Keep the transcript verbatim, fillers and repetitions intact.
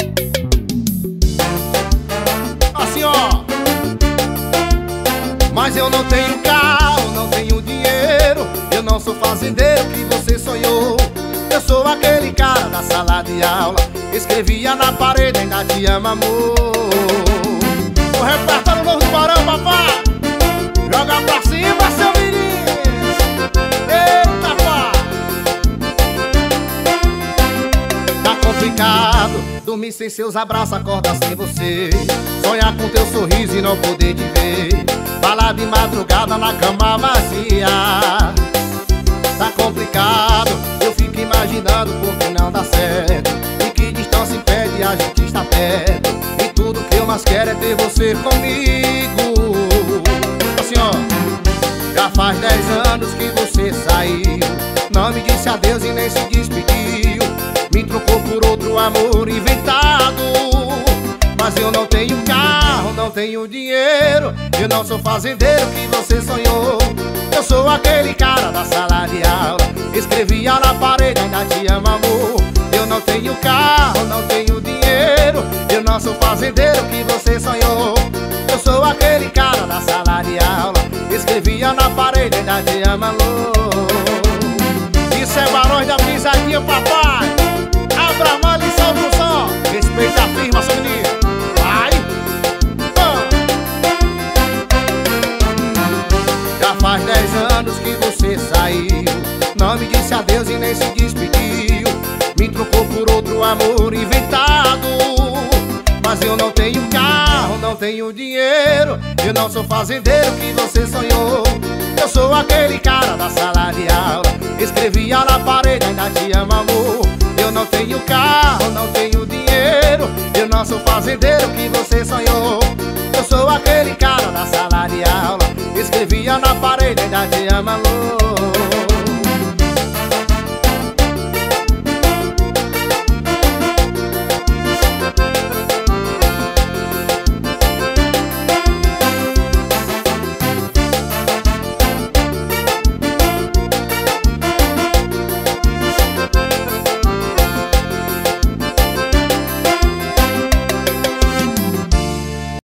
Assim, ó. Mas eu não tenho carro, não tenho dinheiro, eu não sou fazendeiro que você sonhou. Eu sou aquele cara da sala de aula, escrevia na parede, ainda te amo, amor. O repertório novo do Barão, papai. Joga pra cima, seu menino. Eita, pá. Tá complicado dormir sem seus abraços, acordar sem você, sonhar com teu sorriso e não poder te ver, falar de madrugada na cama vazia. Tá complicado, eu fico imaginando porque não dá certo, e que distância impede a gente estar perto, e tudo que eu mais quero é ter você comigo. Assim, ó. Já faz dez anos que você saiu, não me disse adeus e nem se despediu, me trocou por outro amor inventado. Mas eu não tenho carro, não tenho dinheiro, eu não sou fazendeiro que você sonhou. Eu sou aquele cara da sala de aula, escrevia na parede, ainda te amo, amor. Eu não tenho carro, não tenho dinheiro, eu não sou fazendeiro que você sonhou. Eu sou aquele cara da sala de aula, escrevia na parede, ainda te amo, amor. Isso é Barões da Pisadinha, papai. Abra a mão e solta o som, respeita a firma, seu menino. Faz dez anos que você saiu, não me disse adeus e nem se despediu, me trocou por outro amor inventado. Mas eu não tenho carro, não tenho dinheiro, eu não sou fazendeiro que você sonhou. Eu sou aquele cara da sala de aula, escrevia na parede, ainda te amo, amor. Eu não tenho carro, não tenho dinheiro, eu não sou fazendeiro que você sonhou. Eu sou aquele cara da sala de aula, escrevia na parede, ainda te amo, amor.